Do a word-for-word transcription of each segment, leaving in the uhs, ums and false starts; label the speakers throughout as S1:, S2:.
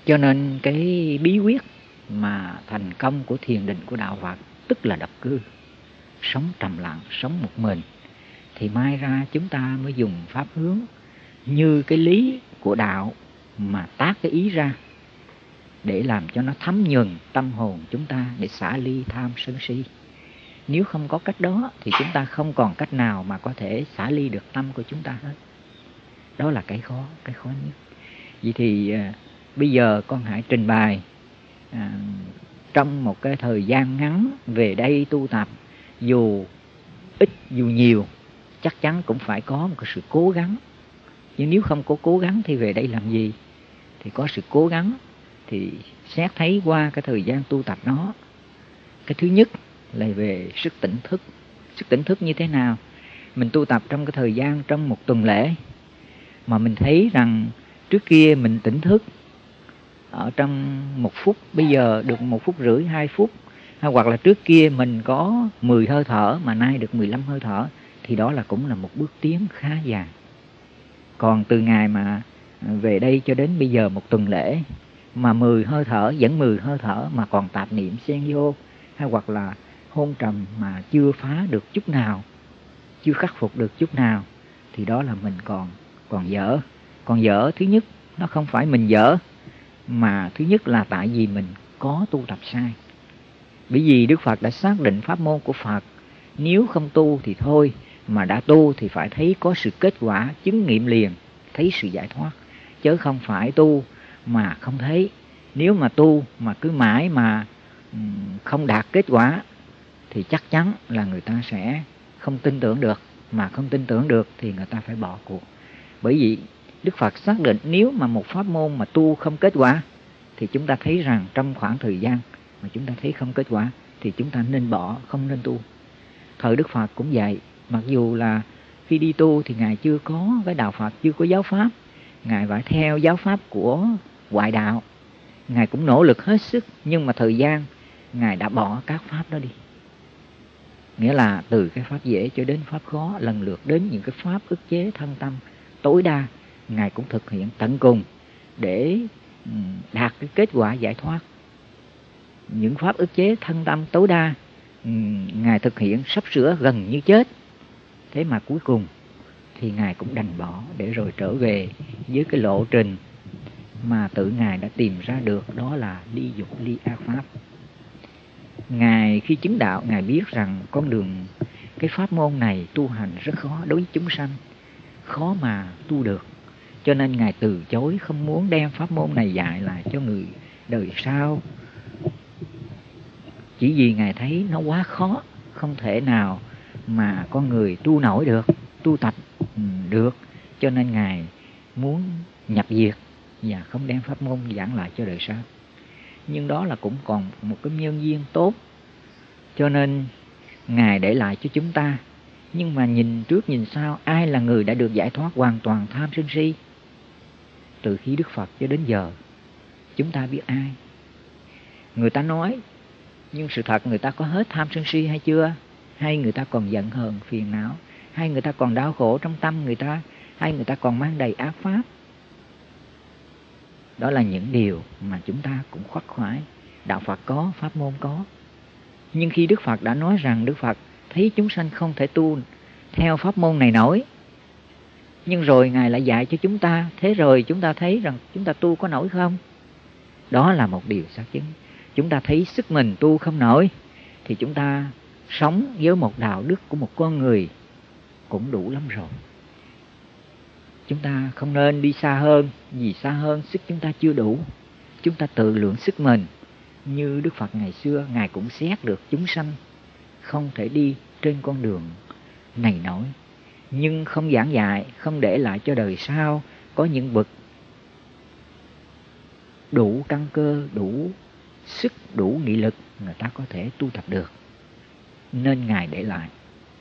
S1: Cho nên cái bí quyết mà thành công của thiền định của đạo Phật tức là độc cư, sống trầm lặng, sống một mình, thì mai ra chúng ta mới dùng pháp hướng như cái lý của đạo mà tác cái ý ra để làm cho nó thấm nhuần tâm hồn chúng ta, để xả ly tham sân si. Nếu không có cách đó thì chúng ta không còn cách nào mà có thể xả ly được tâm của chúng ta hết. Đó là cái khó, cái khó nhất. Vậy thì à, bây giờ con hãy trình bày à, trong một cái thời gian ngắn về đây tu tập, dù ít dù nhiều, chắc chắn cũng phải có một cái sự cố gắng. Nhưng nếu không có cố gắng thì về đây làm gì? Thì có sự cố gắng thì xét thấy qua cái thời gian tu tập đó. Cái thứ nhất là về sức tỉnh thức. Sức tỉnh thức như thế nào? Mình tu tập trong cái thời gian trong một tuần lễ mà mình thấy rằng trước kia mình tỉnh thức ở trong một phút, bây giờ được một phút rưỡi, hai phút, hay hoặc là trước kia mình có mười hơi thở mà nay được mười lăm hơi thở, thì đó là cũng là một bước tiến khá dài. Còn từ ngày mà về đây cho đến bây giờ một tuần lễ mà mười hơi thở, vẫn mười hơi thở mà còn tạp niệm xen vô, hay hoặc là hôn trầm mà chưa phá được chút nào, chưa khắc phục được chút nào, thì đó là mình còn còn dở. Còn dở thứ nhất, nó không phải mình dở, mà thứ nhất là tại vì mình có tu tập sai. Bởi vì Đức Phật đã xác định pháp môn của Phật, nếu không tu thì thôi, mà đã tu thì phải thấy có sự kết quả, chứng nghiệm liền, thấy sự giải thoát, chứ không phải tu mà không thấy. Nếu mà tu mà cứ mãi mà không đạt kết quả thì chắc chắn là người ta sẽ không tin tưởng được, mà không tin tưởng được thì người ta phải bỏ cuộc. Bởi vì Đức Phật xác định nếu mà một pháp môn mà tu không kết quả thì chúng ta thấy rằng trong khoảng thời gian mà chúng ta thấy không kết quả thì chúng ta nên bỏ, không nên tu. Thời Đức Phật cũng vậy, mặc dù là khi đi tu thì Ngài chưa có cái đạo Phật, chưa có giáo pháp, Ngài phải theo giáo pháp của ngoại đạo, Ngài cũng nỗ lực hết sức, nhưng mà thời gian Ngài đã bỏ các pháp đó đi. Nghĩa là từ cái pháp dễ cho đến pháp khó, lần lượt đến những cái pháp ức chế thân tâm tối đa, Ngài cũng thực hiện tận cùng để đạt cái kết quả giải thoát. Những pháp ức chế thân tâm tối đa Ngài thực hiện sắp sửa gần như chết, thế mà cuối cùng thì Ngài cũng đành bỏ để rồi trở về với cái lộ trình mà tự Ngài đã tìm ra được, đó là ly dục ly ác pháp. Ngài khi chứng đạo, Ngài biết rằng con đường, cái pháp môn này tu hành rất khó đối với chúng sanh, khó mà tu được. Cho nên Ngài từ chối, không muốn đem pháp môn này dạy lại cho người đời sau. Chỉ vì Ngài thấy nó quá khó, không thể nào mà con người tu nổi được, tu tập được. Cho nên Ngài muốn nhập diệt và không đem pháp môn giảng lại cho đời sau. Nhưng đó là cũng còn một cái nhân duyên tốt, cho nên Ngài để lại cho chúng ta. Nhưng mà nhìn trước nhìn sau, ai là người đã được giải thoát hoàn toàn tham sân si? Từ khi Đức Phật cho đến giờ, chúng ta biết ai? Người ta nói, nhưng sự thật người ta có hết tham sân si hay chưa? Hay người ta còn giận hờn, phiền não? Hay người ta còn đau khổ trong tâm người ta? Hay người ta còn mang đầy ác pháp? Đó là những điều mà chúng ta cũng khoác khoái. Đạo Phật có, pháp môn có. Nhưng khi Đức Phật đã nói rằng Đức Phật thấy chúng sanh không thể tu theo pháp môn này nổi, nhưng rồi Ngài lại dạy cho chúng ta, thế rồi chúng ta thấy rằng chúng ta tu có nổi không? Đó là một điều xác chứng. Chúng ta thấy sức mình tu không nổi thì chúng ta sống với một đạo đức của một con người cũng đủ lắm rồi. Chúng ta không nên đi xa hơn, vì xa hơn sức chúng ta chưa đủ. Chúng ta tự lượng sức mình. Như Đức Phật ngày xưa, Ngài cũng xét được chúng sanh không thể đi trên con đường này nổi, nhưng không giảng dạy, không để lại cho đời sau có những bậc đủ căn cơ, đủ sức, đủ nghị lực, người ta có thể tu tập được, nên Ngài để lại.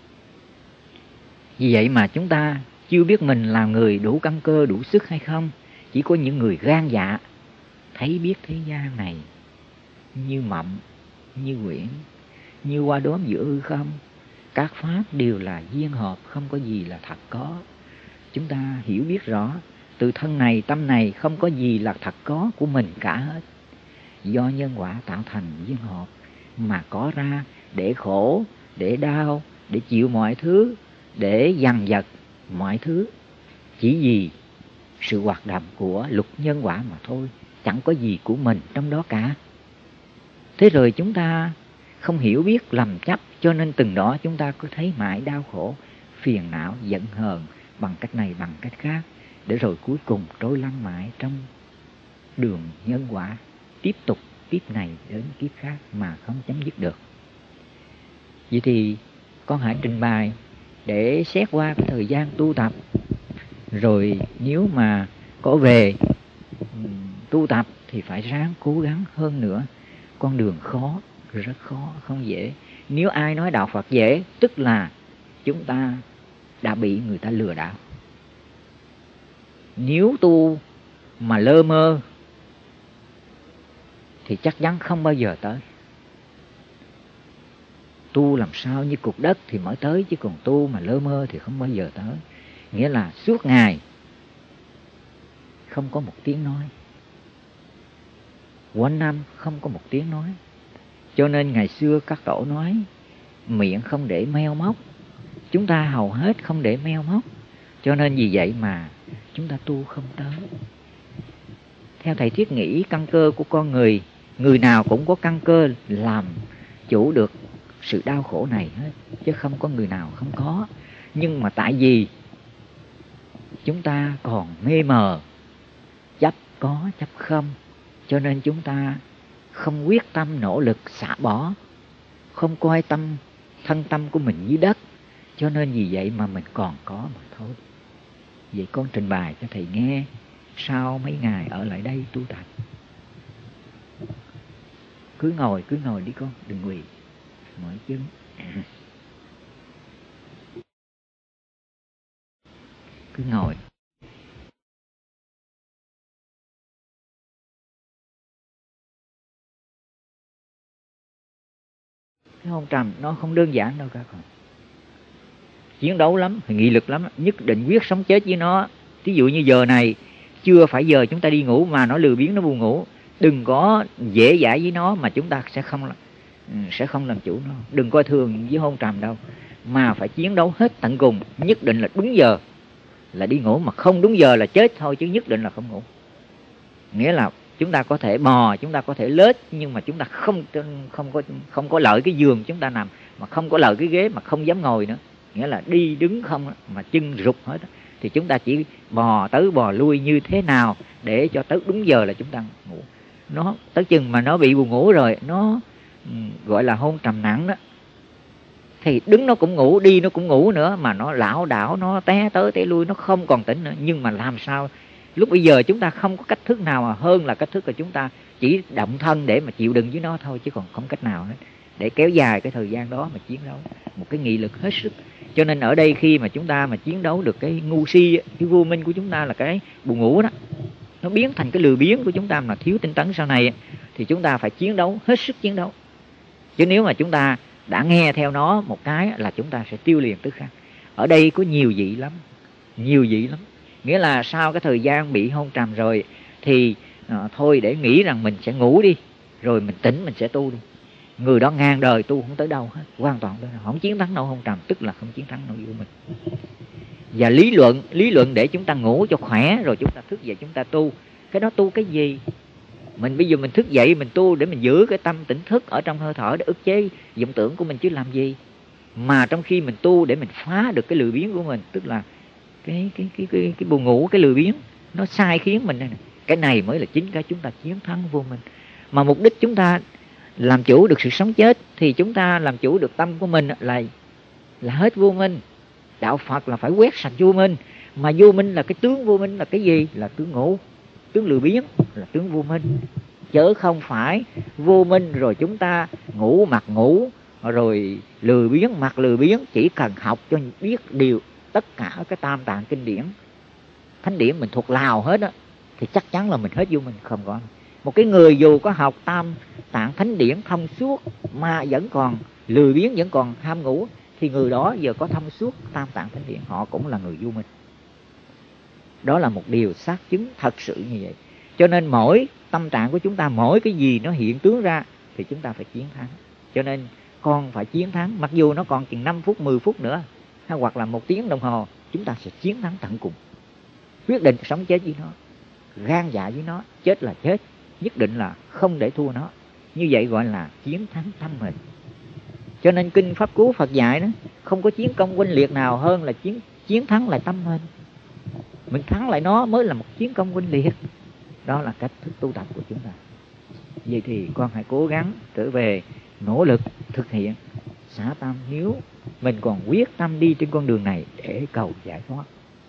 S1: Vì vậy mà chúng ta chưa biết mình là người đủ căn cơ, đủ sức hay không. Chỉ có những người gan dạ, thấy biết thế gian này như mộng, như quyển, như hoa đốm giữa hư không. Các pháp đều là duyên hợp, không có gì là thật có. Chúng ta hiểu biết rõ, từ thân này tâm này không có gì là thật có của mình cả hết. Do nhân quả tạo thành duyên hợp mà có ra để khổ, để đau, để chịu mọi thứ, để dằn vặt mọi thứ. Chỉ vì sự hoạt động của luật nhân quả mà thôi, chẳng có gì của mình trong đó cả. Thế rồi chúng ta không hiểu biết lầm chấp, cho nên từng đó chúng ta cứ thấy mãi đau khổ, phiền não, giận hờn bằng cách này bằng cách khác, để rồi cuối cùng trôi lăn mãi trong đường nhân quả, tiếp tục kiếp này đến kiếp khác mà không chấm dứt được. Vậy thì con hãy trình bày để xét qua cái thời gian tu tập, rồi nếu mà có về tu tập thì phải ráng cố gắng hơn nữa. Con đường khó, rất khó, không dễ. Nếu ai nói đạo Phật dễ, tức là chúng ta đã bị người ta lừa đảo. Nếu tu mà lơ mơ thì chắc chắn không bao giờ tới. Tu làm sao như cục đất thì mới tới, chứ còn tu mà lơ mơ thì không bao giờ tới. Nghĩa là suốt ngày không có một tiếng nói, quanh năm không có một tiếng nói. Cho nên ngày xưa các tổ nói miệng không để meo móc, chúng ta hầu hết không để meo móc. Cho nên vì vậy mà chúng ta tu không tới. Theo thầy thiết nghĩ căn cơ của con người, người nào cũng có căn cơ làm chủ được sự đau khổ này hết, chứ không có người nào không có. Nhưng mà tại vì chúng ta còn mê mờ, chấp có chấp không, cho nên chúng ta không quyết tâm nỗ lực xả bỏ, không coi tâm thân tâm của mình dưới đất. Cho nên vì vậy mà mình còn có mà thôi. Vậy con trình bày cho thầy nghe, sau mấy ngày ở lại đây tu tập. Cứ ngồi, cứ ngồi đi con, đừng quỳ, mỏi chân. Cứ ngồi. Cái hôn trầm nó không đơn giản đâu các con. Chiến đấu lắm, nghị lực lắm, nhất định quyết sống chết với nó. Ví dụ như giờ này chưa phải giờ chúng ta đi ngủ mà nó lười biếng, nó buồn ngủ, đừng có dễ dãi với nó mà chúng ta sẽ không sẽ không làm chủ nó. Đừng coi thường với hôn trầm đâu, mà phải chiến đấu hết tận cùng. Nhất định là đúng giờ là đi ngủ, mà không đúng giờ là chết thôi, chứ nhất định là không ngủ. Nghĩa là chúng ta có thể bò, chúng ta có thể lết, nhưng mà chúng ta không không có không có lợi cái giường chúng ta nằm, mà không có lợi cái ghế, mà không dám ngồi nữa. Nghĩa là đi đứng không mà chân rụt hết. Thì chúng ta chỉ bò tới bò lui như thế nào để cho tới đúng giờ là chúng ta ngủ. Nó tới chừng mà nó bị buồn ngủ rồi, nó gọi là hôn trầm nặng đó, thì đứng nó cũng ngủ, đi nó cũng ngủ nữa, mà nó lảo đảo, nó té tới té lui, nó không còn tỉnh nữa. Nhưng mà làm sao lúc bây giờ chúng ta không có cách thức nào mà hơn là cách thức là chúng ta chỉ động thân để mà chịu đựng với nó thôi, chứ còn không cách nào hết để kéo dài cái thời gian đó mà chiến đấu. Một cái nghị lực hết sức. Cho nên ở đây khi mà chúng ta mà chiến đấu được cái ngu si, cái vô minh của chúng ta là cái buồn ngủ đó, nó biến thành cái lười biếng của chúng ta mà thiếu tinh tấn sau này, thì chúng ta phải chiến đấu, hết sức chiến đấu. Chứ nếu mà chúng ta đã nghe theo nó một cái là chúng ta sẽ tiêu liền tức khắc. Ở đây có nhiều vị lắm, nhiều vị lắm. Nghĩa là sau cái thời gian bị hôn trầm rồi thì à, thôi để nghĩ rằng mình sẽ ngủ đi, rồi mình tỉnh mình sẽ tu đi. Người đó ngàn đời tu không tới đâu hết, hoàn toàn tới đâu. Không chiến thắng nổi hôn trầm, tức là không chiến thắng nổi của mình. Và lý luận, lý luận để chúng ta ngủ cho khỏe, rồi chúng ta thức dậy chúng ta tu. Cái đó tu cái gì? Mình bây giờ mình thức dậy mình tu để mình giữ cái tâm tỉnh thức ở trong hơi thở, để ức chế vọng tưởng của mình chứ làm gì. Mà trong khi mình tu để mình phá được cái lười biếng của mình, tức là cái cái cái cái, cái buồn ngủ, cái lười biếng nó sai khiến mình này, này. Cái này mới là chính cái chúng ta chiến thắng vô minh. Mà mục đích chúng ta làm chủ được sự sống chết thì chúng ta làm chủ được tâm của mình là là hết vô minh. Đạo Phật là phải quét sạch vô minh. Mà vô minh là cái tướng vô minh là cái gì? Là tướng ngủ, tướng lười biếng là tướng vô minh. Chớ không phải vô minh rồi chúng ta ngủ mặt ngủ, rồi lười biếng mặt lười biếng. Chỉ cần học cho biết điều tất cả cái tam tạng kinh điển, thánh điển mình thuộc lào hết á, thì chắc chắn là mình hết vô minh không có. Một cái người dù có học tam tạng thánh điển thông suốt mà vẫn còn lười biếng, vẫn còn ham ngủ, thì người đó giờ có thông suốt tam tạng thánh điển, họ cũng là người vô minh. Đó là một điều xác chứng thật sự như vậy. Cho nên mỗi tâm trạng của chúng ta, mỗi cái gì nó hiện tướng ra thì chúng ta phải chiến thắng. Cho nên con phải chiến thắng, mặc dù nó còn chừng năm phút, mười phút nữa, hay hoặc là một tiếng đồng hồ, chúng ta sẽ chiến thắng tận cùng. Quyết định sống chết với nó, gan dạ với nó, chết là chết, nhất định là không để thua nó. Như vậy gọi là chiến thắng tâm mình. Cho nên kinh Pháp Cú Phật dạy đó, không có chiến công oanh liệt nào hơn là chiến chiến thắng lại tâm mình. Mình thắng lại nó mới là một chiến công oanh liệt. Đó là cách thức tu tập của chúng ta. Vậy thì con hãy cố gắng trở về nỗ lực thực hiện xả tâm, nếu mình còn quyết tâm đi trên con đường này để cầu giải thoát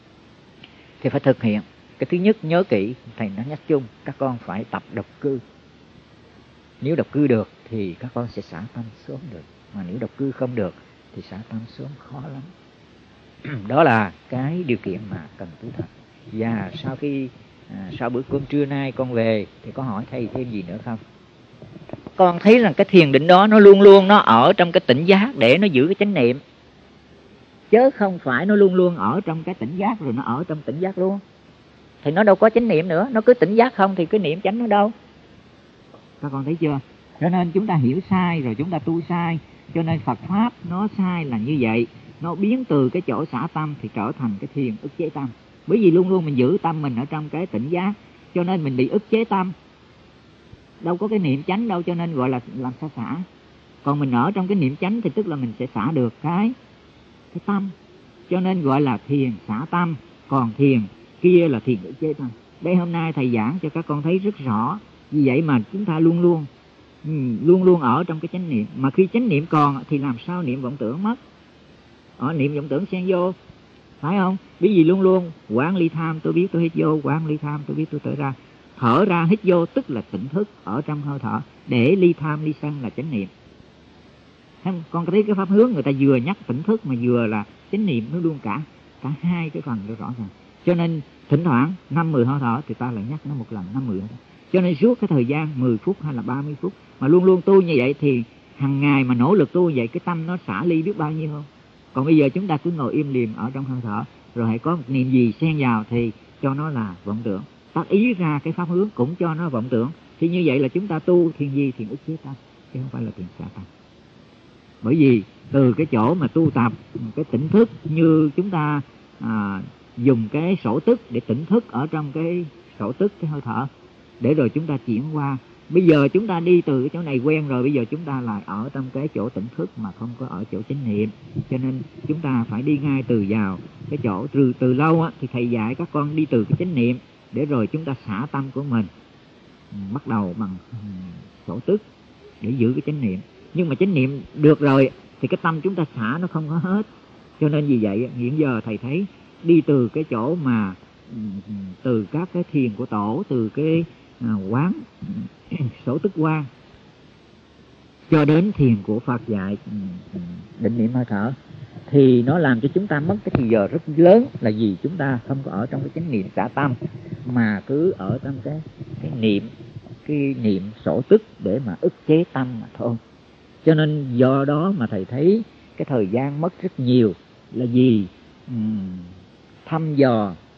S1: thì phải thực hiện. Cái thứ nhất, nhớ kỹ, thầy đã nhắc chung, các con phải tập độc cư. Nếu độc cư được thì các con sẽ xả tâm sớm được, mà nếu độc cư không được thì xả tâm sớm khó lắm. Đó là cái điều kiện mà cần tu tập. Và sau khi à, sau bữa cơm trưa nay con về thì có hỏi thầy thêm gì nữa không? Con thấy là cái thiền định đó nó luôn luôn nó ở trong cái tỉnh giác để nó giữ cái chánh niệm, chứ không phải nó luôn luôn ở trong cái tỉnh giác rồi nó ở trong tỉnh giác luôn. Thì nó đâu có chánh niệm nữa, nó cứ tỉnh giác không thì cái niệm chánh nó đâu. Các con thấy chưa? Cho nên chúng ta hiểu sai rồi chúng ta tu sai. Cho nên Phật Pháp nó sai là như vậy. Nó biến từ cái chỗ xả tâm thì trở thành cái thiền ức chế tâm. Bởi vì luôn luôn mình giữ tâm mình ở trong cái tỉnh giác, cho nên mình bị ức chế tâm. Đâu có cái niệm chánh đâu, cho nên gọi là làm sao xả. Còn mình ở trong cái niệm chánh thì tức là mình sẽ xả được cái, cái tâm. Cho nên gọi là thiền xả tâm. Còn thiền kia là thiền ức chế tâm. Đây hôm nay thầy giảng cho các con thấy rất rõ. Vì vậy mà chúng ta luôn luôn Luôn luôn ở trong cái chánh niệm. Mà khi chánh niệm còn thì làm sao niệm vọng tưởng mất? Ở niệm vọng tưởng xen vô, phải không? Bởi vì luôn luôn quán ly tham, tôi biết tôi hít vô, quán ly tham, tôi biết tôi thở ra. Thở ra hít vô tức là tỉnh thức ở trong hơi thở. Để ly tham ly sân là chánh niệm. Con thấy cái pháp hướng người ta vừa nhắc tỉnh thức mà vừa là chánh niệm, nó luôn cả cả hai cái phần rõ ràng. Cho nên thỉnh thoảng năm mười hơi thở thì ta lại nhắc nó một lần năm mười. Cho nên suốt cái thời gian mười phút hay là ba mươi phút mà luôn luôn tu như vậy thì hàng ngày mà nỗ lực tu như vậy, cái tâm nó xả ly biết bao nhiêu không? Còn bây giờ chúng ta cứ ngồi im lìm ở trong hơi thở, rồi hãy có một niệm gì xen vào thì cho nó là vọng tưởng. Tác ý ra cái pháp hướng cũng cho nó vọng tưởng. Thì như vậy là chúng ta tu thiền gì? Thiền ức chế tâm, chứ không phải là thiền xả tâm. Bởi vì từ cái chỗ mà tu tập cái tỉnh thức, như chúng ta à, dùng cái sổ tức để tỉnh thức ở trong cái sổ tức, cái hơi thở, để rồi chúng ta chuyển qua. Bây giờ chúng ta đi từ cái chỗ này quen rồi, bây giờ chúng ta lại ở trong cái chỗ tỉnh thức mà không có ở chỗ chánh niệm. Cho nên chúng ta phải đi ngay từ vào cái chỗ từ từ lâu á, thì thầy dạy các con đi từ cái chánh niệm để rồi chúng ta xả tâm của mình. Bắt đầu bằng sổ tức để giữ cái chánh niệm. Nhưng mà chánh niệm được rồi thì cái tâm chúng ta xả nó không có hết. Cho nên vì vậy hiện giờ thầy thấy đi từ cái chỗ mà từ các cái thiền của tổ, từ cái à, quán sổ tức quán cho đến thiền của Phật dạy định niệm hơi thở, thì nó làm cho chúng ta mất cái thời giờ rất lớn. Là vì chúng ta không có ở trong cái chánh niệm xả tâm, mà cứ ở trong cái cái niệm cái niệm sổ tức để mà ức chế tâm mà thôi. Cho nên do đó mà thầy thấy cái thời gian mất rất nhiều. Là vì um, thăm dò